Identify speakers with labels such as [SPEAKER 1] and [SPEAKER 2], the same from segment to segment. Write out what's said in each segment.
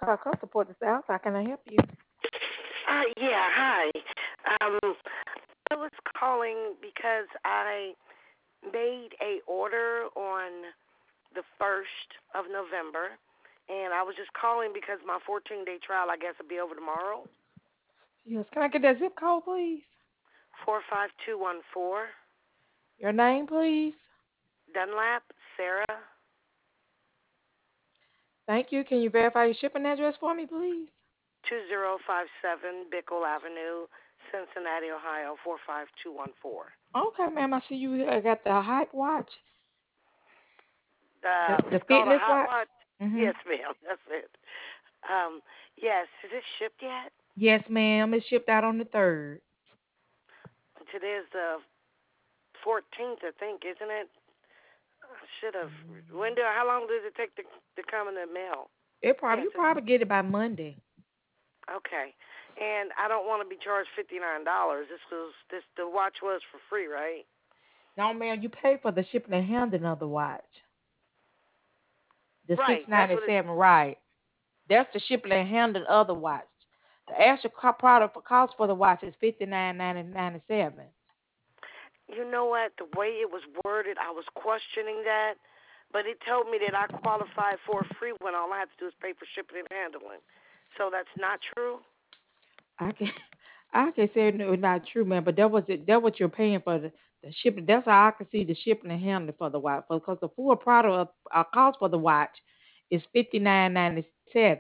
[SPEAKER 1] call support the South. How can I help you?
[SPEAKER 2] Yeah, hi. Um, I was calling because I made a order on the 1st of November, and I was just calling because my 14-day trial, I guess, will be over tomorrow.
[SPEAKER 1] Yes, can I get that zip code, please?
[SPEAKER 2] 45214
[SPEAKER 1] Your name, please.
[SPEAKER 2] Dunlap, Sarah,
[SPEAKER 1] Thank you. Can you verify your shipping address for me, please?
[SPEAKER 2] 2057 Bickle Avenue, Cincinnati, Ohio, 45214.
[SPEAKER 1] Okay, ma'am. I see you got the height watch, the
[SPEAKER 2] It's called a
[SPEAKER 1] fitness
[SPEAKER 2] hot
[SPEAKER 1] watch.
[SPEAKER 2] watch.
[SPEAKER 1] Mhm.
[SPEAKER 2] Yes, ma'am, that's it. Yes, is it shipped yet?
[SPEAKER 1] Yes, ma'am. It's shipped out on the third.
[SPEAKER 2] Today's the 14th, I think, isn't it? I should have. When do? How long does it take to come in the mail?
[SPEAKER 1] You
[SPEAKER 2] Yes.
[SPEAKER 1] probably get it by Monday.
[SPEAKER 2] Okay. And I don't want to be charged $59. This the watch was for free, right?
[SPEAKER 1] No, ma'am. You pay for the shipping and handling of the watch. The
[SPEAKER 2] Right.
[SPEAKER 1] six
[SPEAKER 2] That's
[SPEAKER 1] ninety
[SPEAKER 2] what it.
[SPEAKER 1] seven, right? That's the shipping and handling of the watch. The actual product for cost for the watch is 59.97.
[SPEAKER 2] You know what? The way it was worded, I was questioning that, but it told me that I qualified for a free one. All I have to do is pay for shipping and handling. So that's not true.
[SPEAKER 1] I can I can say no, not true, man, but that was it. That what you're paying for the shipping. That's how I can see the shipping and handling for the watch. Because the full product cost for the watch is 59.97.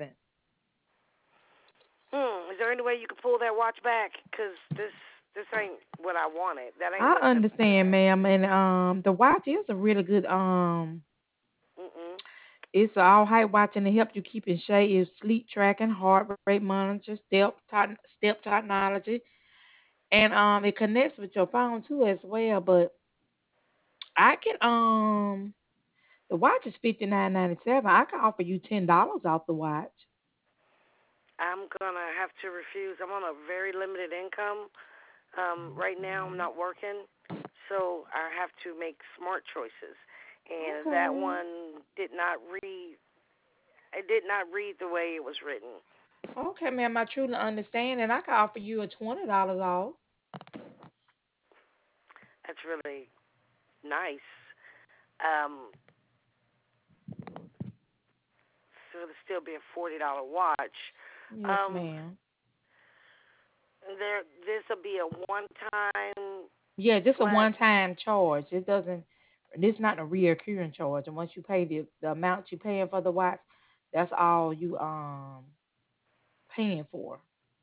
[SPEAKER 2] Is there any way you could pull that watch back? Cause this ain't what I wanted. That ain't
[SPEAKER 1] I
[SPEAKER 2] what the.
[SPEAKER 1] understand, ma'am, and the watch is a really good
[SPEAKER 2] Mm-mm.
[SPEAKER 1] it's all height watching to help you keep in shape. It's sleep tracking, heart rate monitor, step technology, and it connects with your phone too as well. But I can the watch is 59.97. I can offer you $10 off the watch.
[SPEAKER 2] I'm gonna have to refuse. I'm on a very limited income. Right now I'm not working, so I have to make smart choices. And that
[SPEAKER 1] Okay.
[SPEAKER 2] one did not read. It did not read the way it was written.
[SPEAKER 1] Okay, ma'am, I truly understand, and I can offer you a $20 off.
[SPEAKER 2] That's really nice. Um, so it'll still be a $40 watch.
[SPEAKER 1] Yes,
[SPEAKER 2] Um,
[SPEAKER 1] ma'am.
[SPEAKER 2] this will be a one time
[SPEAKER 1] Yeah, this a
[SPEAKER 2] flat.
[SPEAKER 1] one-time charge. It doesn't. This not a reoccurring charge. And once you pay the amount you paying for the watch, that's all you paying for.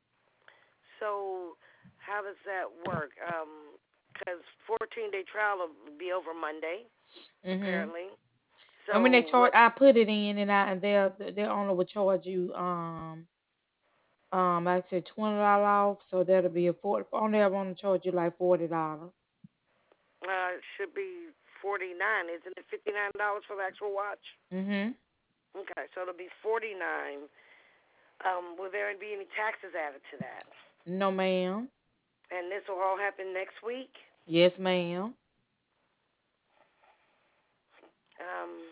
[SPEAKER 2] So how does that work? Because 14-day trial will be over Monday,
[SPEAKER 1] Mhm.
[SPEAKER 2] apparently.
[SPEAKER 1] And when they
[SPEAKER 2] So
[SPEAKER 1] charge,
[SPEAKER 2] what?
[SPEAKER 1] I put it in, and their owner will charge you like I said, $20 off, so that'll be a 40. On there, I want to charge you like $40.
[SPEAKER 2] It should be 49, isn't it? $59 for the actual watch.
[SPEAKER 1] Mhm.
[SPEAKER 2] Okay, so it'll be 49. Will there be any taxes added to that?
[SPEAKER 1] No, ma'am.
[SPEAKER 2] And this will all happen next week.
[SPEAKER 1] Yes, ma'am.
[SPEAKER 2] Um,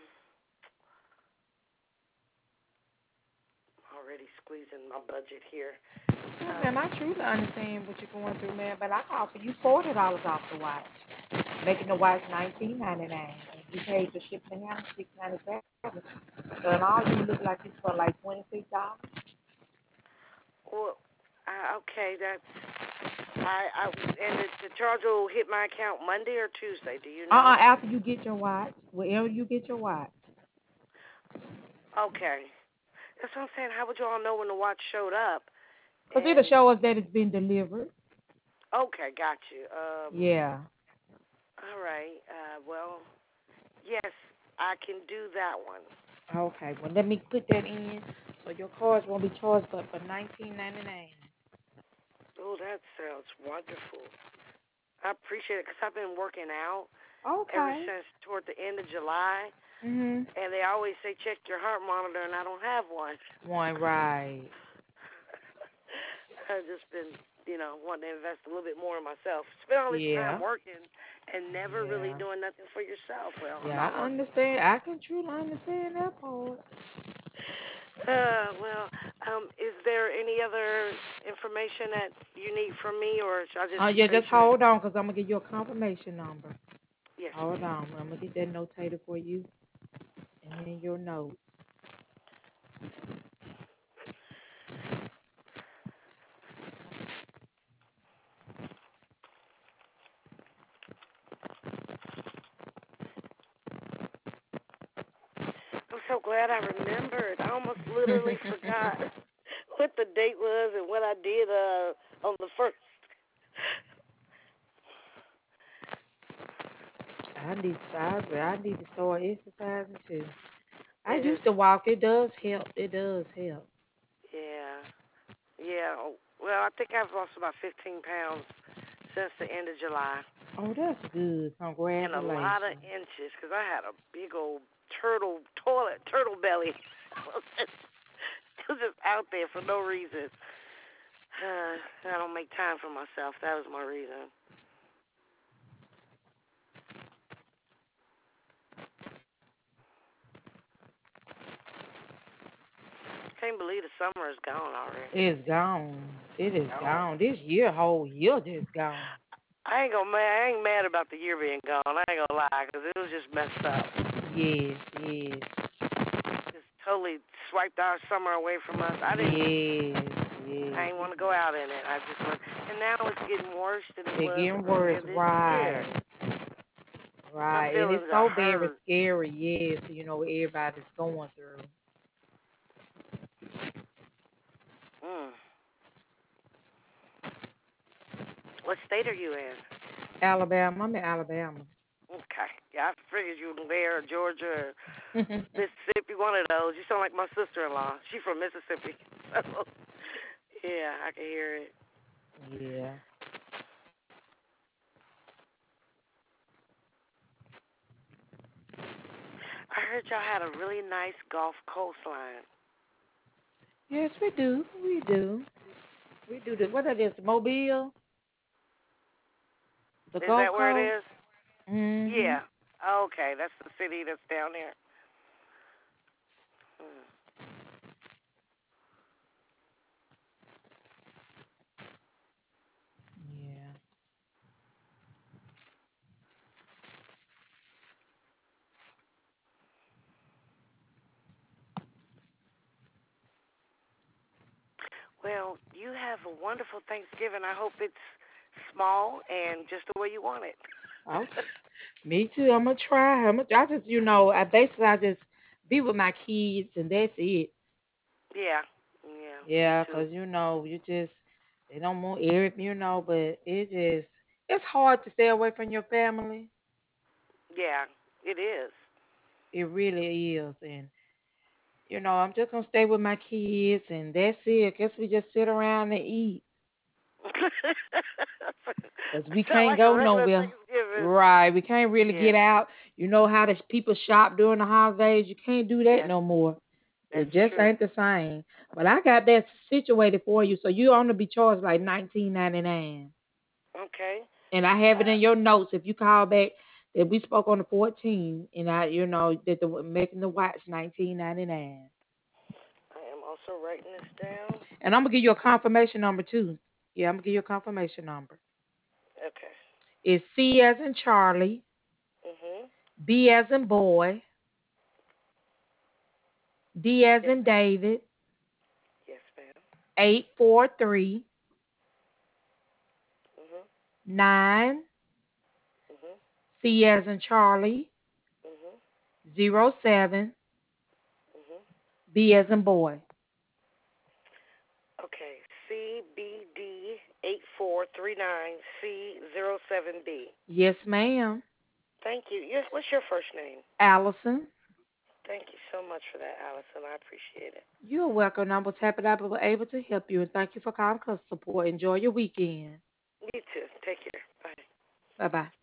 [SPEAKER 2] Already squeezing my budget here.
[SPEAKER 1] Yeah,
[SPEAKER 2] Um,
[SPEAKER 1] ma'am, I truly understand what you're going through, man, but I can offer you $40 off the watch, making the watch 19.99. And you paid the shipping and handling 6.97. So in all, you look like it's for like $26.
[SPEAKER 2] well, okay, that's and the charge will hit my account Monday or Tuesday. Do you know?
[SPEAKER 1] After you get your watch, wherever you get your watch.
[SPEAKER 2] Okay, that's what I'm saying. How would you all know when the watch showed up?
[SPEAKER 1] Because it'll
[SPEAKER 2] And
[SPEAKER 1] show us that it's been delivered.
[SPEAKER 2] okay, got you.
[SPEAKER 1] Yeah.
[SPEAKER 2] All right. Well, yes, I can do that one.
[SPEAKER 1] Okay, well, let me put that in so your cards won't be charged but for 19.99.
[SPEAKER 2] Oh, that sounds wonderful. I appreciate it because I've been working out ever
[SPEAKER 1] Okay.
[SPEAKER 2] since toward the end of July,
[SPEAKER 1] Mm-hmm.
[SPEAKER 2] and they always say check your heart monitor, and I don't have one.
[SPEAKER 1] One right.
[SPEAKER 2] I've just been, wanting to invest a little bit more in myself. Spend all this time
[SPEAKER 1] Yeah.
[SPEAKER 2] working and never really
[SPEAKER 1] Yeah.
[SPEAKER 2] doing nothing for yourself. Well, I'm
[SPEAKER 1] Yeah,
[SPEAKER 2] not
[SPEAKER 1] I
[SPEAKER 2] working.
[SPEAKER 1] understand. I can truly understand that part.
[SPEAKER 2] Well, there any other information that you need from me, or should I just be
[SPEAKER 1] Yeah, just
[SPEAKER 2] patient?
[SPEAKER 1] hold on, because I'm going to give you a confirmation number.
[SPEAKER 2] Yes,
[SPEAKER 1] Hold
[SPEAKER 2] ma'am.
[SPEAKER 1] on. I'm going to get that notated for you and in your notes.
[SPEAKER 2] I'm so glad I remembered. I almost literally forgot what the date was and what I did on the first.
[SPEAKER 1] I need to start exercising too. I
[SPEAKER 2] Yes.
[SPEAKER 1] used to walk. It does help. It does help.
[SPEAKER 2] Yeah. Yeah. Well, I think I've lost about 15 pounds since the end of July,
[SPEAKER 1] Oh, that's good.
[SPEAKER 2] and a lot of
[SPEAKER 1] Congratulations.
[SPEAKER 2] inches because I had a big old turtle belly. It was just out there for no reason. I don't make time for myself. That was my reason. Can't believe the summer is gone already.
[SPEAKER 1] It's gone. It is
[SPEAKER 2] Gone.
[SPEAKER 1] gone. This whole year just gone.
[SPEAKER 2] I ain't mad about the year being gone. I ain't gonna lie, because it was just messed up.
[SPEAKER 1] Yes, yes,
[SPEAKER 2] Just totally swiped our summer away from us.
[SPEAKER 1] yes,
[SPEAKER 2] I
[SPEAKER 1] yes.
[SPEAKER 2] didn't want to go out in it. I just went, and now it's getting worse than it
[SPEAKER 1] It's
[SPEAKER 2] was
[SPEAKER 1] getting
[SPEAKER 2] earlier
[SPEAKER 1] worse,
[SPEAKER 2] this year.
[SPEAKER 1] right?
[SPEAKER 2] My
[SPEAKER 1] Right. And it's
[SPEAKER 2] feelings are
[SPEAKER 1] so very
[SPEAKER 2] hurt.
[SPEAKER 1] scary, yes, what everybody's going through.
[SPEAKER 2] Mm. What state are you in?
[SPEAKER 1] Alabama, I'm in Alabama.
[SPEAKER 2] Okay. Yeah, I figured you were there, or Georgia, or Mississippi, one of those. You sound like my sister-in-law. She's from Mississippi. So, yeah, I can hear it.
[SPEAKER 1] Yeah.
[SPEAKER 2] I heard y'all had a really nice Gulf coastline.
[SPEAKER 1] Yes, we do. We do. We do the what that is, Mobile, the
[SPEAKER 2] Is
[SPEAKER 1] Gulf
[SPEAKER 2] that where it
[SPEAKER 1] Coast.
[SPEAKER 2] is?
[SPEAKER 1] Mhm.
[SPEAKER 2] Yeah. Okay, that's the city that's down there. Hmm.
[SPEAKER 1] Yeah.
[SPEAKER 2] Well, you have a wonderful Thanksgiving. I hope it's small and just the way you want it.
[SPEAKER 1] Oh, me too. I'm gonna try. I just, I just be with my kids and that's it.
[SPEAKER 2] Yeah. Yeah, me
[SPEAKER 1] Yeah,
[SPEAKER 2] too.
[SPEAKER 1] 'cause you just they don't want every, but it's hard to stay away from your family.
[SPEAKER 2] Yeah, it is.
[SPEAKER 1] It really is, and I'm just gonna stay with my kids and that's it. Guess we just sit around and eat. Cause we
[SPEAKER 2] Sound
[SPEAKER 1] can't
[SPEAKER 2] like a
[SPEAKER 1] go
[SPEAKER 2] regular
[SPEAKER 1] nowhere.
[SPEAKER 2] Thanksgiving.
[SPEAKER 1] Right. We can't really
[SPEAKER 2] Yeah.
[SPEAKER 1] get out. You know how the people shop during the holidays? You can't do that
[SPEAKER 2] Yes,
[SPEAKER 1] no more. It
[SPEAKER 2] that's
[SPEAKER 1] just
[SPEAKER 2] true.
[SPEAKER 1] ain't the same. But I got that situated for you. So you only be charged like 19.99.
[SPEAKER 2] Okay.
[SPEAKER 1] And I have it
[SPEAKER 2] Uh,
[SPEAKER 1] in your notes if you call back that we spoke on the 14th and that the making the watch 19.99.
[SPEAKER 2] I am also writing this down.
[SPEAKER 1] And I'm gonna give you a confirmation number too. Yeah, I'm gonna give you a confirmation number.
[SPEAKER 2] Okay.
[SPEAKER 1] It's C as in Charlie,
[SPEAKER 2] Mhm.
[SPEAKER 1] B as in boy, D as
[SPEAKER 2] Yes,
[SPEAKER 1] in
[SPEAKER 2] ma'am.
[SPEAKER 1] David,
[SPEAKER 2] Yes, ma'am.
[SPEAKER 1] 843
[SPEAKER 2] Mhm.
[SPEAKER 1] 9,
[SPEAKER 2] Mhm.
[SPEAKER 1] C as in Charlie,
[SPEAKER 2] Mhm.
[SPEAKER 1] 07,
[SPEAKER 2] Mhm.
[SPEAKER 1] B as in boy.
[SPEAKER 2] Okay. CBD8439C07B.
[SPEAKER 1] Yes, ma'am.
[SPEAKER 2] Thank you. Yes. What's your first name?
[SPEAKER 1] Allison.
[SPEAKER 2] Thank you so much for that, Allison. I appreciate it.
[SPEAKER 1] You're welcome. I was happy that I was able to help you and thank you for calling customer support. Enjoy your weekend.
[SPEAKER 2] You too. Take care. Bye.
[SPEAKER 1] Bye bye.